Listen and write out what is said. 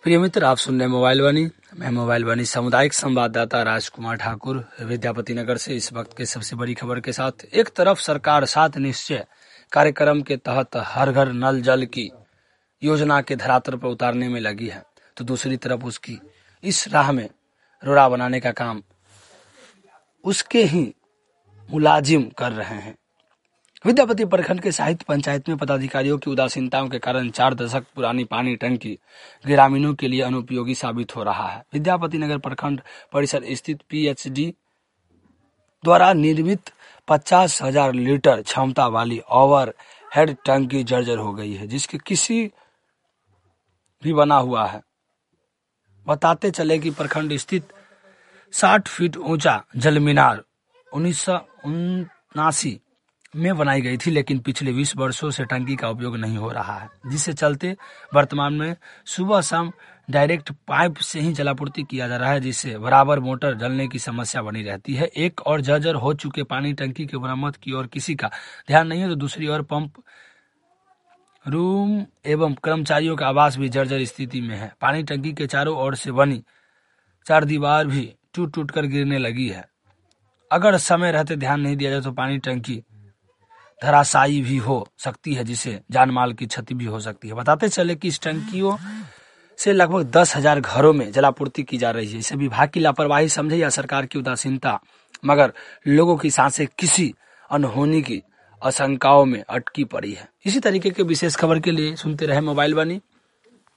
प्रिय मित्र, आप सुन रहे मोबाइल वाणी। मैं मोबाइल वाणी सामुदायिक संवाददाता राजकुमार ठाकुर विद्यापति नगर से इस वक्त के सबसे बड़ी खबर के साथ। एक तरफ सरकार 7 निश्चय कार्यक्रम के तहत हर घर नल जल की योजना के धरातल पर उतारने में लगी है, तो दूसरी तरफ उसकी इस राह में रोड़ा बनाने का काम उसके ही मुलाजिम कर रहे हैं। विद्यापति प्रखंड के साहित्य पंचायत में पदाधिकारियों की उदासीनताओं के कारण 4 दशक पुरानी पानी टंकी ग्रामीणों के लिए अनुपयोगी साबित हो रहा है। विद्यापति नगर प्रखंड परिसर स्थित पीएचडी द्वारा निर्मित 50,000 लीटर क्षमता वाली ओवर हेड टंकी जर्जर हो गई है, जिसके किसी भी बना हुआ है। बताते चले कि प्रखंड स्थित 60 फीट ऊंचा जल मीनार 1979 में बनाई गई थी, लेकिन पिछले 20 वर्षों से टंकी का उपयोग नहीं हो रहा है, जिससे चलते वर्तमान में सुबह शाम डायरेक्ट पाइप से ही जलापूर्ति किया जा रहा है, जिससे बराबर मोटर जलने की समस्या बनी रहती है। एक और जर्जर हो चुके पानी टंकी के मरम्मत की ओर किसी का ध्यान नहीं है, तो दूसरी ओर पंप रूम एवं कर्मचारियों का आवास भी जर्जर स्थिति में है। पानी टंकी के चारों ओर से बनी 4 दीवार भी टूट टूट कर गिरने लगी है। अगर समय रहते ध्यान नहीं दिया जाए तो पानी टंकी धराशायी भी हो सकती है, जिससे जान माल की क्षति भी हो सकती है। बताते चले कि इस टंकियों से लगभग 10,000 घरों में जलापूर्ति की जा रही है। इसे विभाग की लापरवाही समझे या सरकार की उदासीनता, मगर लोगों की सांसें किसी अनहोनी की आशंकाओं में अटकी पड़ी है। इसी तरीके के विशेष खबर के लिए सुनते रहे मोबाइल वाणी।